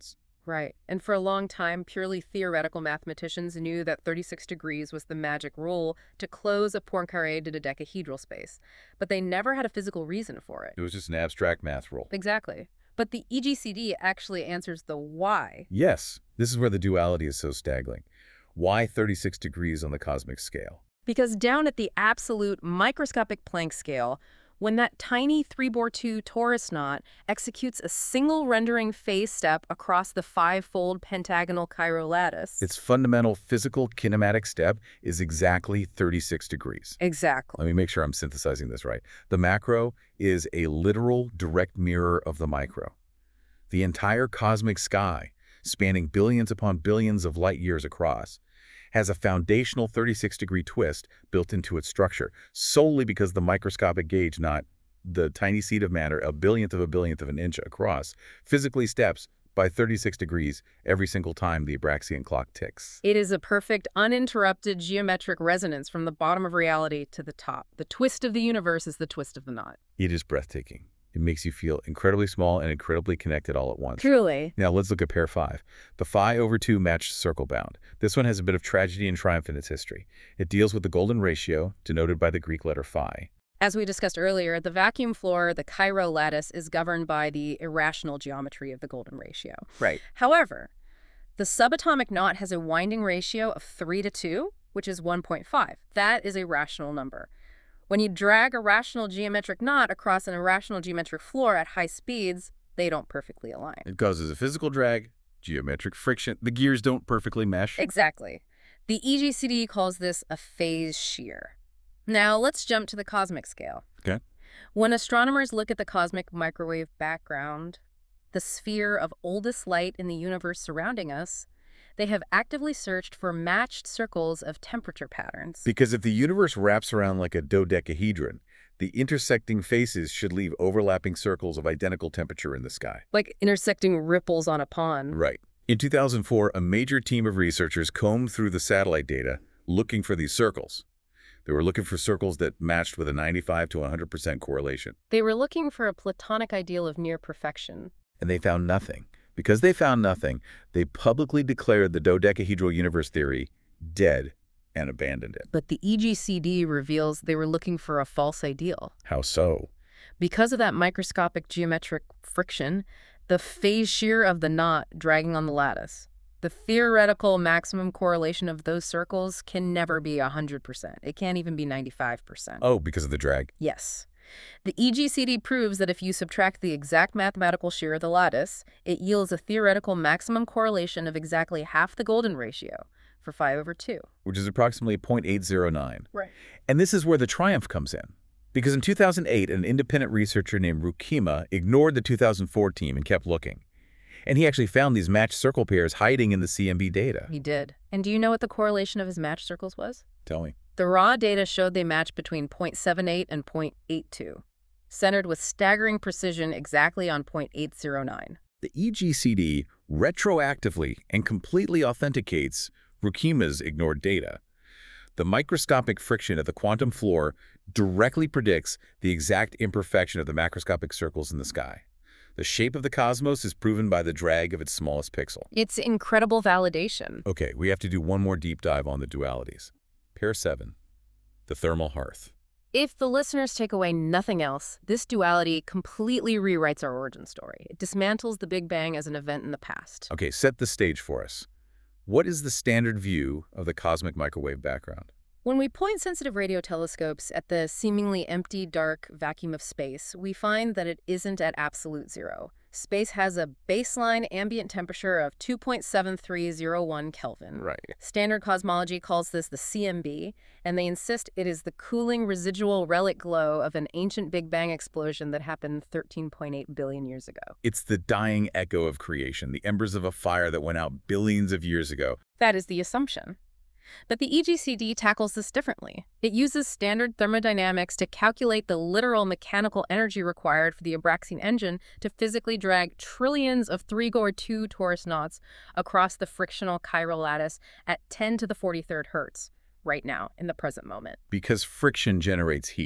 Speaker 2: Right. And for a long time, purely theoretical mathematicians knew that thirty-six degrees was the magic rule to close a Poincaré to dodecahedral space. But they never had a physical reason for it.
Speaker 1: It was just an abstract math rule.
Speaker 2: Exactly. But the E G C D actually answers the why.
Speaker 1: Yes, this is where the duality is so staggering. Why thirty-six degrees on the cosmic scale?
Speaker 2: Because down at the absolute microscopic Planck scale, when that tiny three bore two torus knot executes a single rendering phase step across the five-fold pentagonal chiral lattice.
Speaker 1: Its fundamental physical kinematic step is exactly thirty-six degrees.
Speaker 2: Exactly.
Speaker 1: Let me make sure I'm synthesizing this right. The macro is a literal direct mirror of the micro. The entire cosmic sky, spanning billions upon billions of light years across, has a foundational thirty-six degree twist built into its structure, solely because the microscopic gauge knot, the tiny seed of matter, a billionth of a billionth of an inch across, physically steps by thirty-six degrees every single time the Abraxian clock ticks.
Speaker 2: It is a perfect, uninterrupted geometric resonance from the bottom of reality to the top. The twist of the universe is the twist of the knot.
Speaker 1: It is breathtaking. It makes you feel incredibly small and incredibly connected all at once.
Speaker 2: Truly.
Speaker 1: Now let's look at pair five, the phi over two matched circle bound. This one has a bit of tragedy and triumph in its history. It deals with the golden ratio, denoted by the Greek letter phi.
Speaker 2: As we discussed earlier, the vacuum floor, the chiral lattice, is governed by the irrational geometry of the golden ratio.
Speaker 1: Right.
Speaker 2: However, the subatomic knot has a winding ratio of three to two, which is one point five. That is a rational number. When you drag a rational geometric knot across an irrational geometric floor at high speeds, they don't perfectly align.
Speaker 1: It causes a physical drag, geometric friction. The gears don't perfectly mesh.
Speaker 2: Exactly. The E G C D calls this a phase shear. Now let's jump to the cosmic scale.
Speaker 1: Okay.
Speaker 2: When astronomers look at the cosmic microwave background, the sphere of oldest light in the universe surrounding us, they have actively searched for matched circles of temperature patterns.
Speaker 1: Because if the universe wraps around like a dodecahedron, the intersecting faces should leave overlapping circles of identical temperature in the sky.
Speaker 2: Like intersecting ripples on a pond.
Speaker 1: Right. In two thousand four, a major team of researchers combed through the satellite data looking for these circles. They were looking for circles that matched with a ninety-five to one hundred percent correlation.
Speaker 2: They were looking for a Platonic ideal of near perfection.
Speaker 1: And they found nothing. Because they found nothing, they publicly declared the dodecahedral universe theory dead and abandoned it.
Speaker 2: But the E G C D reveals they were looking for a false ideal.
Speaker 1: How so?
Speaker 2: Because of that microscopic geometric friction, the phase shear of the knot dragging on the lattice, the theoretical maximum correlation of those circles can never be one hundred percent. It can't even be ninety-five percent.
Speaker 1: Oh, because of the drag?
Speaker 2: Yes. The E G C D proves that if you subtract the exact mathematical shear of the lattice, it yields a theoretical maximum correlation of exactly half the golden ratio for phi over two.
Speaker 1: Which is approximately zero point eight zero nine.
Speaker 2: Right.
Speaker 1: And this is where the triumph comes in. Because in two thousand eight, an independent researcher named Rukima ignored the two thousand four team and kept looking. And he actually found these matched circle pairs hiding in the C M B data.
Speaker 2: He did. And do you know what the correlation of his matched circles was?
Speaker 1: Tell me.
Speaker 2: The raw data showed they matched between zero point seven eight and zero point eight two, centered with staggering precision exactly on zero point eight zero nine.
Speaker 1: The E G C D retroactively and completely authenticates Rukima's ignored data. The microscopic friction at the quantum floor directly predicts the exact imperfection of the macroscopic circles in the sky. The shape of the cosmos is proven by the drag of its smallest pixel.
Speaker 2: It's incredible validation.
Speaker 1: Okay, we have to do one more deep dive on the dualities. Pair seven, the thermal hearth.
Speaker 2: If the listeners take away nothing else, this duality completely rewrites our origin story. It dismantles the Big Bang as an event in the past.
Speaker 1: Okay, set the stage for us. What is the standard view of the cosmic microwave background?
Speaker 2: When we point sensitive radio telescopes at the seemingly empty, dark vacuum of space, we find that it isn't at absolute zero. Space has a baseline ambient temperature of two point seven three zero one Kelvin.
Speaker 1: Right.
Speaker 2: Standard cosmology calls this the C M B, and they insist it is the cooling residual relic glow of an ancient Big Bang explosion that happened thirteen point eight billion years ago.
Speaker 1: It's the dying echo of creation, the embers of a fire that went out billions of years ago.
Speaker 2: That is the assumption. But the E G C D tackles this differently. It uses standard thermodynamics to calculate the literal mechanical energy required for the Abraxane engine to physically drag trillions of three Gor two torus knots across the frictional chiral lattice at ten to the forty-third hertz, right now, in the present moment.
Speaker 1: Because friction generates heat.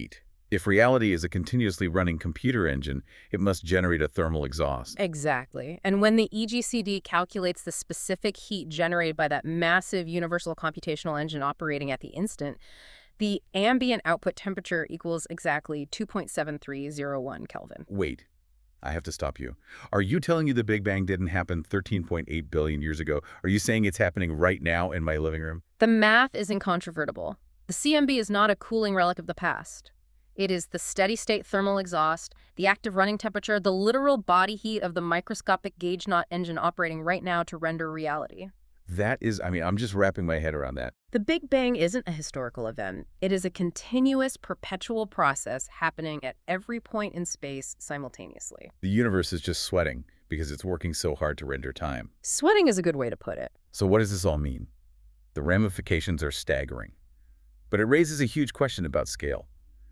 Speaker 1: If reality is a continuously running computer engine, it must generate a thermal exhaust.
Speaker 2: Exactly. And when the E G C D calculates the specific heat generated by that massive universal computational engine operating at the instant, the ambient output temperature equals exactly two point seven three zero one Kelvin.
Speaker 1: Wait, I have to stop you. Are you telling you the Big Bang didn't happen thirteen point eight billion years ago? Are you saying it's happening right now in my living room?
Speaker 2: The math is incontrovertible. The C M B is not a cooling relic of the past. It is the steady-state thermal exhaust, the active running temperature, the literal body heat of the microscopic gauge knot engine operating right now to render reality.
Speaker 1: That is, I mean, I'm just wrapping my head around that.
Speaker 2: The Big Bang isn't a historical event. It is a continuous, perpetual process happening at every point in space simultaneously.
Speaker 1: The universe is just sweating because it's working so hard to render time.
Speaker 2: Sweating is a good way to put it.
Speaker 1: So what does this all mean? The ramifications are staggering. But it raises a huge question about scale.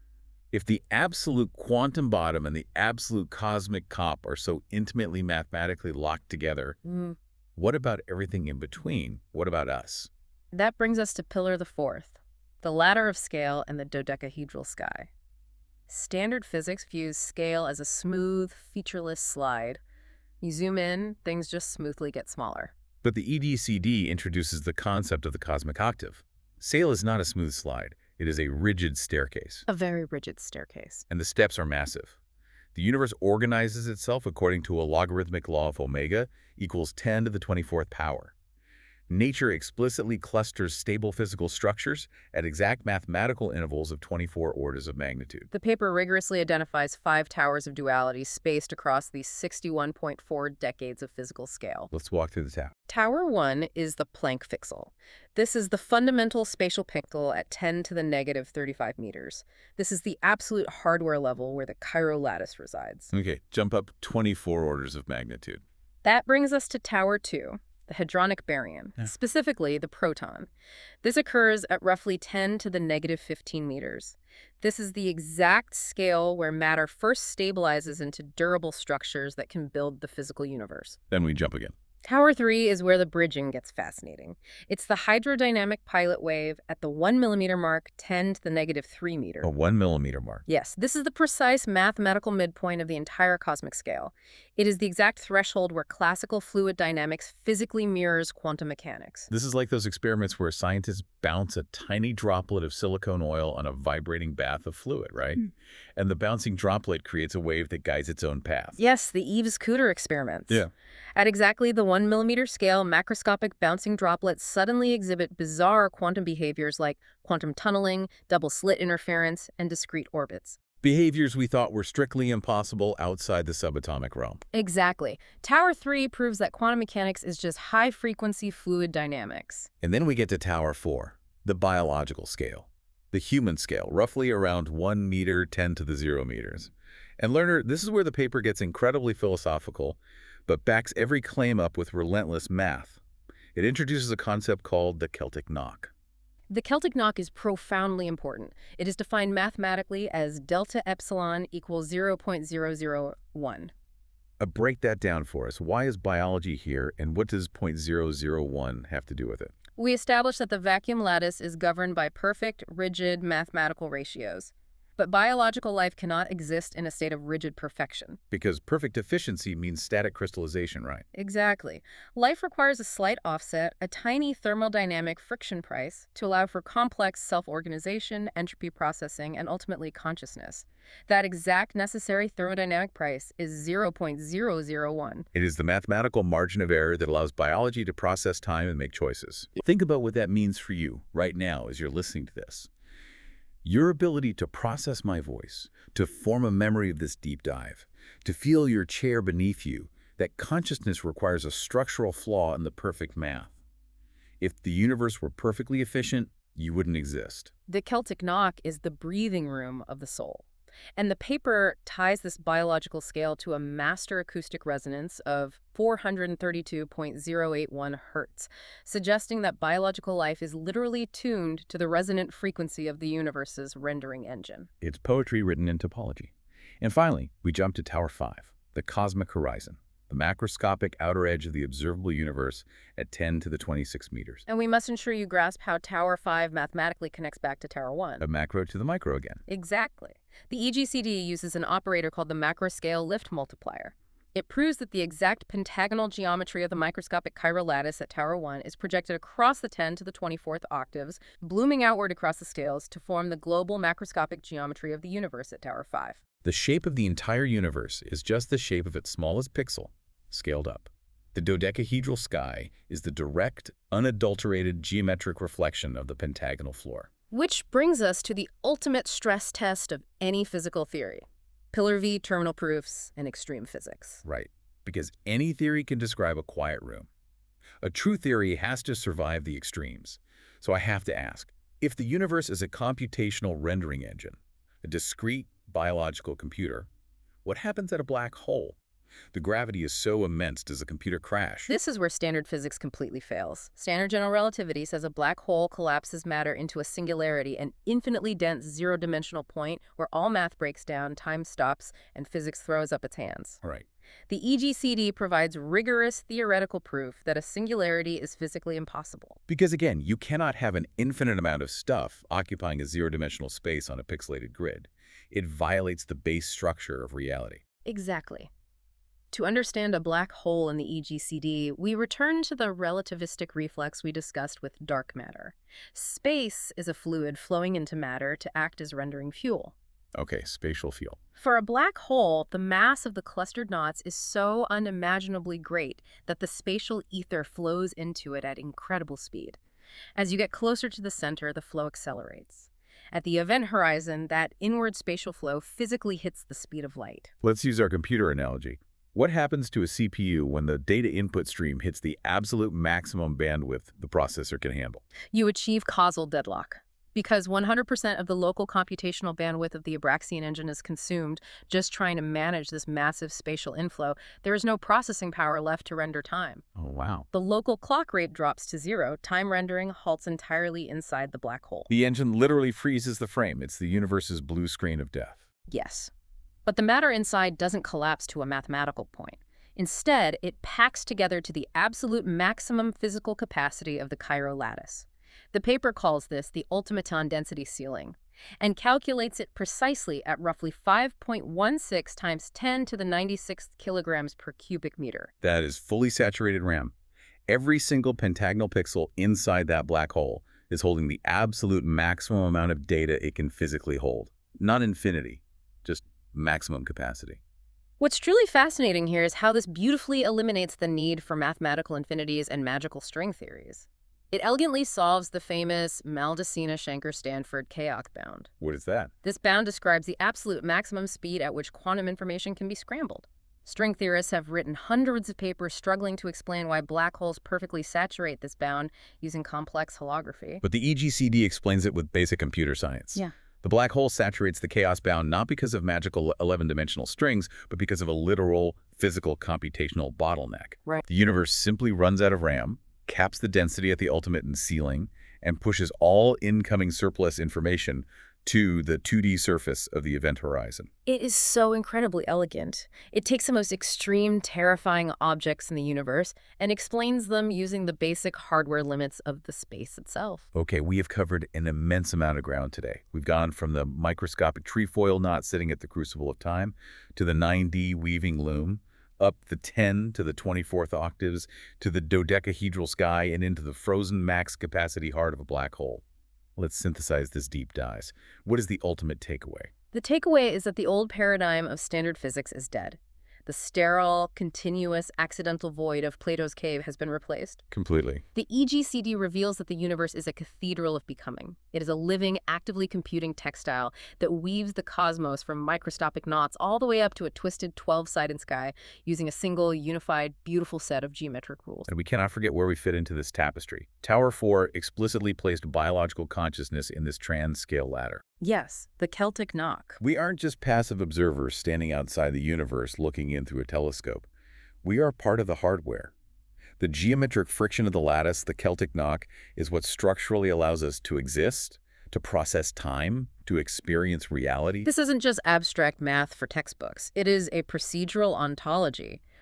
Speaker 1: If the absolute quantum bottom and the absolute cosmic top are so intimately mathematically locked together,
Speaker 2: Mm.
Speaker 1: what about everything in between? What about us?
Speaker 2: That brings us to pillar the fourth, the ladder of scale and the dodecahedral sky. Standard physics views scale as a smooth, featureless slide. You zoom in, things just smoothly get smaller.
Speaker 1: But the E D C D introduces the concept of the cosmic octave. Scale is not a smooth slide. It is a rigid staircase.
Speaker 2: A very rigid staircase.
Speaker 1: And the steps are massive. The universe organizes itself according to a logarithmic law of omega equals ten to the twenty-fourth power. Nature explicitly clusters stable physical structures at exact mathematical intervals of twenty-four orders of magnitude.
Speaker 2: The paper rigorously identifies five towers of duality spaced across these sixty-one point four decades of physical scale.
Speaker 1: Let's walk through the tower.
Speaker 2: Tower one is the Planck pixel. This is the fundamental spatial pinnacle at ten to the negative thirty-five meters. This is the absolute hardware level where the Cairo lattice resides.
Speaker 1: Okay, jump up twenty-four orders of magnitude.
Speaker 2: That brings us to Tower two, the hadronic baryon,
Speaker 1: Yeah.
Speaker 2: specifically the proton. This occurs at roughly ten to the negative fifteen meters. This is the exact scale where matter first stabilizes into durable structures that can build the physical universe.
Speaker 1: Then we jump again.
Speaker 2: Tower three is where the bridging gets fascinating. It's the hydrodynamic pilot wave at the one millimeter mark, ten to the negative three meter.
Speaker 1: A one millimeter mark.
Speaker 2: Yes, this is the precise mathematical midpoint of the entire cosmic scale. It is the exact threshold where classical fluid dynamics physically mirrors quantum mechanics.
Speaker 1: This is like those experiments where scientists bounce a tiny droplet of silicone oil on a vibrating bath of fluid, right?
Speaker 2: Mm.
Speaker 1: And the bouncing droplet creates a wave that guides its own path.
Speaker 2: Yes, the Eves-Cooter experiments.
Speaker 1: Yeah.
Speaker 2: At exactly the one millimeter scale, macroscopic bouncing droplets suddenly exhibit bizarre quantum behaviors like quantum tunneling, double slit interference, and discrete orbits.
Speaker 1: Behaviors we thought were strictly impossible outside the subatomic realm.
Speaker 2: Exactly. Tower three proves that quantum mechanics is just high-frequency fluid dynamics.
Speaker 1: And then we get to Tower four, the biological scale. The human scale, roughly around one meter, ten to the zero meters. And learner, this is where the paper gets incredibly philosophical, but backs every claim up with relentless math. It introduces a concept called the Celtic knock.
Speaker 2: The Celtic knock is profoundly important. It is defined mathematically as delta epsilon equals zero point zero zero one.
Speaker 1: Uh, break that down for us. Why is biology here, and what does zero point zero zero one have to do with it?
Speaker 2: We established that the vacuum lattice is governed by perfect, rigid mathematical ratios. But biological life cannot exist in a state of rigid perfection.
Speaker 1: Because perfect efficiency means static crystallization, right?
Speaker 2: Exactly. Life requires a slight offset, a tiny thermodynamic friction price, to allow for complex self-organization, entropy processing, and ultimately consciousness. That exact necessary thermodynamic price is zero point zero zero one.
Speaker 1: It is the mathematical margin of error that allows biology to process time and make choices. Think about what that means for you right now as you're listening to this. Your ability to process my voice, to form a memory of this deep dive, to feel your chair beneath you, that consciousness requires a structural flaw in the perfect math. If the universe were perfectly efficient, you wouldn't exist.
Speaker 2: The Celtic knock is the breathing room of the soul. And the paper ties this biological scale to a master acoustic resonance of four hundred thirty-two point zero eight one hertz, suggesting that biological life is literally tuned to the resonant frequency of the universe's rendering engine.
Speaker 1: It's poetry written in topology. And finally, we jump to Tower five, the cosmic horizon, the macroscopic outer edge of the observable universe at ten to the twenty-six meters.
Speaker 2: And we must ensure you grasp how Tower five mathematically connects back to Tower one.
Speaker 1: A macro to the micro again.
Speaker 2: Exactly. The E G C D uses an operator called the macroscale lift multiplier. It proves that the exact pentagonal geometry of the microscopic chiral lattice at Tower one is projected across the ten to the twenty-fourth octaves, blooming outward across the scales to form the global macroscopic geometry of the universe at Tower five.
Speaker 1: The shape of the entire universe is just the shape of its smallest pixel, scaled up. The dodecahedral sky is the direct, unadulterated geometric reflection of the pentagonal floor.
Speaker 2: Which brings us to the ultimate stress test of any physical theory. Pillar V terminal proofs and extreme physics.
Speaker 1: Right, because any theory can describe a quiet room. A true theory has to survive the extremes. So I have to ask, if the universe is a computational rendering engine, a discrete biological computer, what happens at a black hole? The gravity is so immense, does the computer crash?
Speaker 2: This is where standard physics completely fails. Standard general relativity says a black hole collapses matter into a singularity, an infinitely dense zero-dimensional point where all math breaks down, time stops, and physics throws up its hands.
Speaker 1: All right.
Speaker 2: The E G C D provides rigorous theoretical proof that a singularity is physically impossible.
Speaker 1: Because again, you cannot have an infinite amount of stuff occupying a zero-dimensional space on a pixelated grid. It violates the base structure of reality.
Speaker 2: Exactly. To understand a black hole in the E G C D, we return to the relativistic reflex we discussed with dark matter. Space is a fluid flowing into matter to act as rendering fuel.
Speaker 1: Okay, spatial fuel.
Speaker 2: For a black hole, the mass of the clustered knots is so unimaginably great that the spatial ether flows into it at incredible speed. As you get closer to the center, the flow accelerates. At the event horizon, that inward spatial flow physically hits the speed of light.
Speaker 1: Let's use our computer analogy. What happens to a C P U when the data input stream hits the absolute maximum bandwidth the processor can handle?
Speaker 2: You achieve causal deadlock. Because one hundred percent of the local computational bandwidth of the Abraxian engine is consumed just trying to manage this massive spatial inflow, there is no processing power left to render time.
Speaker 1: Oh, wow.
Speaker 2: The local clock rate drops to zero. Time rendering halts entirely inside the black hole.
Speaker 1: The engine literally freezes the frame. It's the universe's blue screen of death.
Speaker 2: Yes. But the matter inside doesn't collapse to a mathematical point. Instead, it packs together to the absolute maximum physical capacity of the chiral lattice. The paper calls this the ultimaton density ceiling and calculates it precisely at roughly five point one six times ten to the ninety-sixth kilograms per cubic meter.
Speaker 1: That is fully saturated RAM. Every single pentagonal pixel inside that black hole is holding the absolute maximum amount of data it can physically hold. Not infinity, just maximum capacity.
Speaker 2: What's truly fascinating here is how this beautifully eliminates the need for mathematical infinities and magical string theories. It elegantly solves the famous Maldacena-Shanker-Stanford chaos bound.
Speaker 1: What is that?
Speaker 2: This bound describes the absolute maximum speed at which quantum information can be scrambled. String theorists have written hundreds of papers struggling to explain why black holes perfectly saturate this bound using complex holography.
Speaker 1: But the E G C D explains it with basic computer science.
Speaker 2: Yeah.
Speaker 1: The black hole saturates the chaos bound not because of magical eleven-dimensional strings, but because of a literal, physical, computational bottleneck.
Speaker 2: Right.
Speaker 1: The universe simply runs out of RAM, caps the density at the ultimate and ceiling, and pushes all incoming surplus information to the two D surface of the event horizon.
Speaker 2: It is so incredibly elegant. It takes the most extreme, terrifying objects in the universe and explains them using the basic hardware limits of the space itself.
Speaker 1: Okay, we have covered an immense amount of ground today. We've gone from the microscopic trefoil knot sitting at the crucible of time to the nine D weaving loom, up the ten to the twenty-fourth octaves, to the dodecahedral sky, and into the frozen max capacity heart of a black hole. Let's synthesize this deep dive. What is the ultimate takeaway?
Speaker 2: The takeaway is that the old paradigm of standard physics is dead. The sterile, continuous, accidental void of Plato's cave has been replaced.
Speaker 1: Completely.
Speaker 2: The E G C D reveals that the universe is a cathedral of becoming. It is a living, actively computing textile that weaves the cosmos from microscopic knots all the way up to a twisted twelve-sided sky using a single, unified, beautiful set of geometric rules.
Speaker 1: And we cannot forget where we fit into this tapestry. Tower four explicitly placed biological consciousness in this trans-scale ladder.
Speaker 2: Yes, the Celtic knock.
Speaker 1: We aren't just passive observers standing outside the universe looking in through a telescope. We are part of the hardware. The geometric friction of the lattice, the Celtic knock, is what structurally allows us to exist, to process time, to experience reality.
Speaker 2: This isn't just abstract math for textbooks. It is a procedural ontology.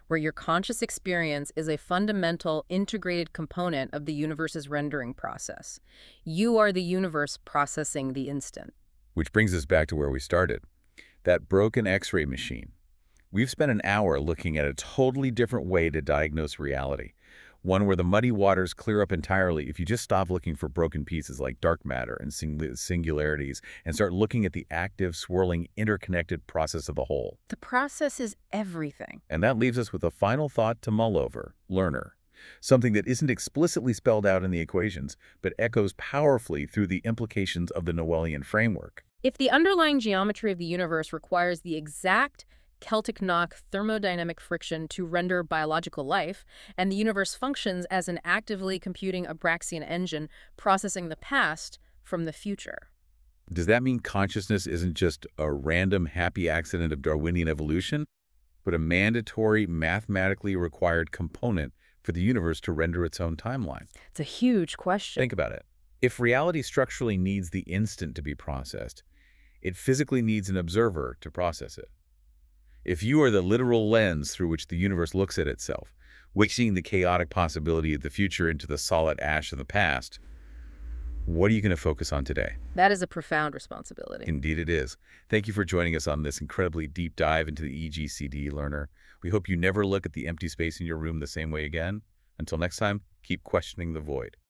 Speaker 2: where your conscious experience is a fundamental, integrated component of the universe's rendering process. You are the universe processing the instant.
Speaker 1: Which brings us back to where we started. That broken X-ray machine. We've spent an hour looking at a totally different way to diagnose reality. One where the muddy waters clear up entirely if you just stop looking for broken pieces like dark matter and sing singularities and start looking at the active, swirling, interconnected process of the whole.
Speaker 2: The process is everything.
Speaker 1: And that leaves us with a final thought to mull over, learner. Something that isn't explicitly spelled out in the equations, but echoes powerfully through the implications of the Noethian framework.
Speaker 2: If the underlying geometry of the universe requires the exact Celtic knock thermodynamic friction to render biological life, and the universe functions as an actively computing Abraxian engine processing the past from the future.
Speaker 1: Does that mean consciousness isn't just a random happy accident of Darwinian evolution, but a mandatory, mathematically required component for the universe to render its own timeline?
Speaker 2: It's a huge question.
Speaker 1: Think about it. If reality structurally needs the instant to be processed, it physically needs an observer to process it. If you are the literal lens through which the universe looks at itself, wishing the chaotic possibility of the future into the solid ash of the past, what are you going to focus on today?
Speaker 2: That is a profound responsibility.
Speaker 1: Indeed it is. Thank you for joining us on this incredibly deep dive into the E G C D learner. We hope you never look at the empty space in your room the same way again. Until next time, keep questioning the void.